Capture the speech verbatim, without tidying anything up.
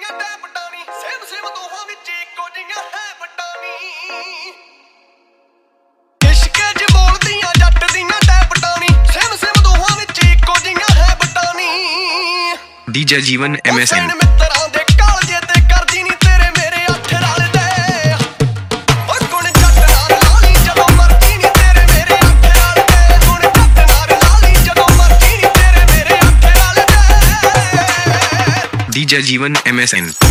ਦੀਆਂ ਟੈਪਟਾਣੀ same same ਦੋਹਾਂ ਵਿੱਚ ਇੱਕੋ ਜਿਹੀਆਂ ਹੈ ਬਟਾਣੀ ਇਸ਼ਕੇ ਚ ਬੋਲਦੀਆਂ ਜੱਟ ਦੀਆਂ ਟੈਪਟਾਣੀ ਸੇਮ ਸੇਮ ਦੋਹਾਂ ਵਿੱਚ ਇੱਕੋ ਜਿਹੀਆਂ ਹੈ ਬਟਾਣੀ D J Jeevan M S N ਮਿੱਤਰਾਂ ਦੇ ਕਾਲਜੇ ਤੇ ਕਰਦੀ ਨਹੀਂ ਤੇਰੇ ਮੇਰੇ ਹੱਥ ਰਲਦੇ ਓ ਗੁਣ ਜੱਟ ਨਾਲ ਲਾਲੀ ਜਦੋਂ ਮਰਦੀ ਨਹੀਂ ਤੇਰੇ ਮੇਰੇ ਹੱਥ ਰਲਦੇ ਗੁਣ ਜੱਟ ਨਾਲ ਲਾਲੀ ਜਦੋਂ ਮਰਦੀ ਨਹੀਂ ਤੇਰੇ ਮੇਰੇ ਹੱਥ ਰਲਦੇ D J Jeevan M S N